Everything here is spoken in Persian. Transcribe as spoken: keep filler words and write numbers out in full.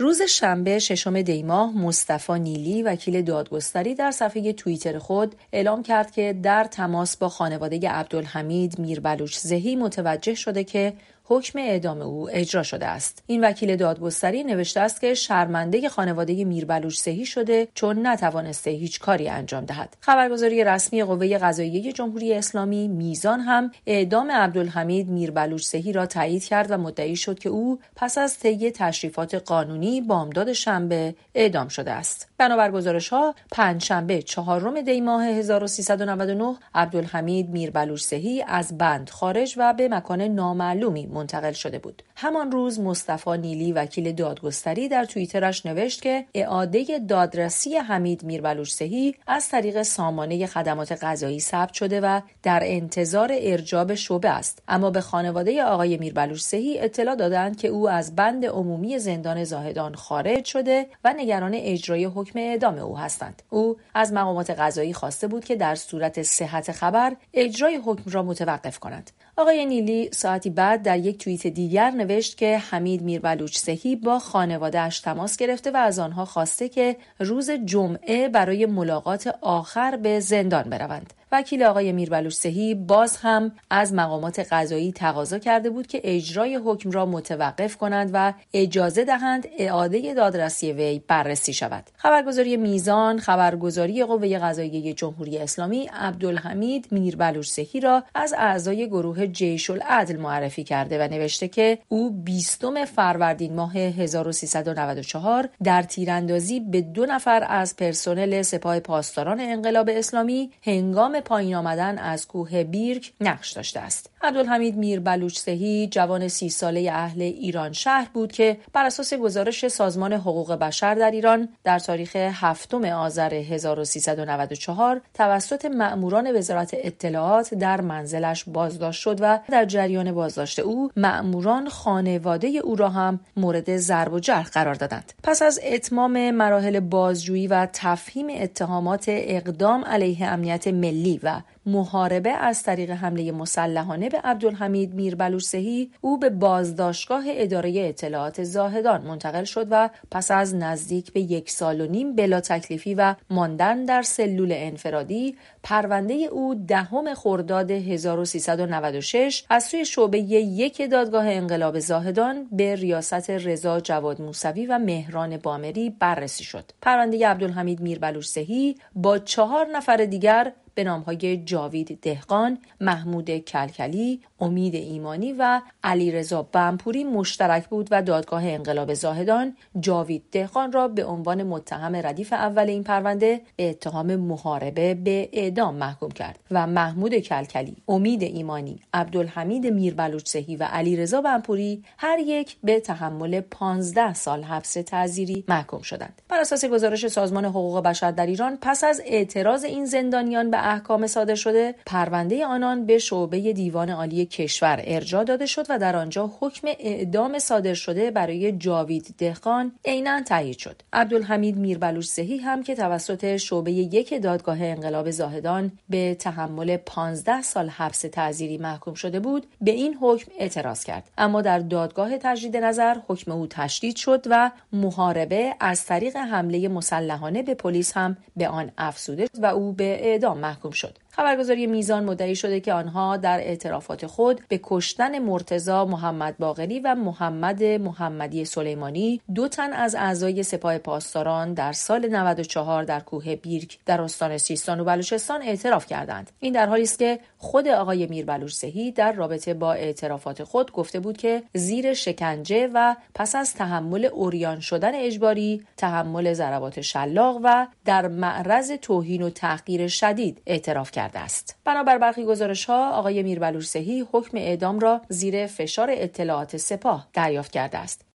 روز شنبه ششم دی ماه مصطفی نیلی وکیل دادگستری در صفحه توییتر خود اعلام کرد که در تماس با خانواده عبدالحمید میربلوچ‌زهی متوجه شده که حکم اعدام او اجرا شده است. این وکیل دادگستری نوشته است که شرمنده خانواده میربلوچ‌زهی شده چون نتوانسته هیچ کاری انجام دهد. خبرگزاری رسمی قوه قضاییه جمهوری اسلامی میزان هم اعدام عبدالحمید میربلوچ‌زهی را تایید کرد و مدعی شد که او پس از طی تشریفات قانونی بامداد شنبه اعدام شده است. بنابر گزارش‌ها پنجشنبه چهارم دی ماه هزار و سیصد و نود و نه عبدالحمید میربلوچ‌زهی از بند خارج و به مکان نامعلومی منتقل شده بود. همان روز مصطفی نیلی وکیل دادگستری در توییترش نوشت که اعاده دادرسی حمید میربلوچ‌زهی از طریق سامانه خدمات قضایی ثبت شده و در انتظار ارجاع به شعبه است، اما به خانواده آقای میربلوچ‌زهی اطلاع دادند که او از بند عمومی زندان زاهدان خارج شده و نگران اجرای حکم اعدام او هستند. او از مقامات قضایی خواسته بود که در صورت صحت خبر اجرای حکم را متوقف کنند. آقای نیلی ساعتی بعد در یک توییت دیگر نوشت که حمید میربلوچ‌زهی با خانواده‌اش تماس گرفته و از آنها خواسته که روز جمعه برای ملاقات آخر به زندان بروند. وکیل آقای میربلوچ‌زهی باز هم از مقامات قضایی تقاضا کرده بود که اجرای حکم را متوقف کنند و اجازه دهند اعاده دادرسی وی بررسی شود. خبرگزاری میزان خبرگزاری قوه قضاییه جمهوری اسلامی عبدالحمید میربلوچ‌زهی را از اعضای گروه جیش العدل معرفی کرده و نوشته که او بیستم فروردین ماه هزار و سیصد و نود و چهار در تیراندازی به دو نفر از پرسنل سپاه پاسداران انقلاب اسلامی هنگام پایین آمدن از کوه بیرک نقش داشته است. عبدالحمید میربلوچ‌زهی جوان سی ساله اهل ایران شهر بود که بر اساس گزارش سازمان حقوق بشر در ایران در تاریخ هفتم آذر هزار و سیصد و نود و چهار توسط مأموران وزارت اطلاعات در منزلش بازداشت شد و در جریان بازداشت او مأموران خانواده او را هم مورد ضرب و جرح قرار دادند. پس از اتمام مراحل بازجویی و تفهیم اتهامات اقدام علیه امنیت ملی و محاربه از طریق حمله مسلحانه به عبدالحمید میربلوچ‌زهی، او به بازداشتگاه اداره اطلاعات زاهدان منتقل شد و پس از نزدیک به یک سال و نیم بلا تکلیفی و ماندن در سلول انفرادی، پرونده او دهم خرداد هزار و سیصد و نود و شش از سوی شعبه یک دادگاه انقلاب زاهدان به ریاست رضا جواد موسوی و مهران بامری بررسی شد. پرونده عبدالحمید میربلوچ‌زهی با چهار نفر دیگر به نام‌های جاوید دهقان، محمود کلکلی، امید ایمانی و علیرضا بمپوری مشترک بود و دادگاه انقلاب زاهدان جاوید دهقان را به عنوان متهم ردیف اول این پرونده به اتهام محاربه به اعدام محکوم کرد و محمود کلکلی، امید ایمانی، عبدالحمید میربلوچ‌زهی و علیرضا بمپوری هر یک به تحمل پانزده سال حبس تعزیری محکوم شدند. بر اساس گزارش سازمان حقوق بشر در ایران، پس از اعتراض این زندانیان به احکام صادر شده، پرونده آنان به شعبه دیوان عالی کشور ارجاع داده شد و در آنجا حکم اعدام صادر شده برای جاوید دهقان عیناً تایید شد. عبدالحمید میربلوچ‌زهی هم که توسط شعبه یک دادگاه انقلاب زاهدان به تحمل پانزده سال حبس تعزیری محکوم شده بود، به این حکم اعتراض کرد، اما در دادگاه تجدید نظر حکم او تشدید شد و محاربه از طریق حمله مسلحانه به پلیس هم به آن افزوده و او به اعدام محکوم شد. خبرگزاری میزان مدعی شده که آنها در اعترافات خود به کشتن مرتضی محمد باقری و محمد محمدی سلیمانی، دو تن از اعضای سپاه پاسداران، در سال نود و چهار در کوه بیرک در استان سیستان و بلوچستان اعتراف کردند. این در حالی است که خود آقای میربلوچ‌زهی در رابطه با اعترافات خود گفته بود که زیر شکنجه و پس از تحمل عریان شدن اجباری، تحمل ضربات شلاق و در معرض توهین و تحقیر شدید اعتراف کرد است. بنابر برخی گزارش‌ها آقای میربلوچ‌زهی حکم اعدام را زیر فشار اطلاعات سپاه دریافت کرده است.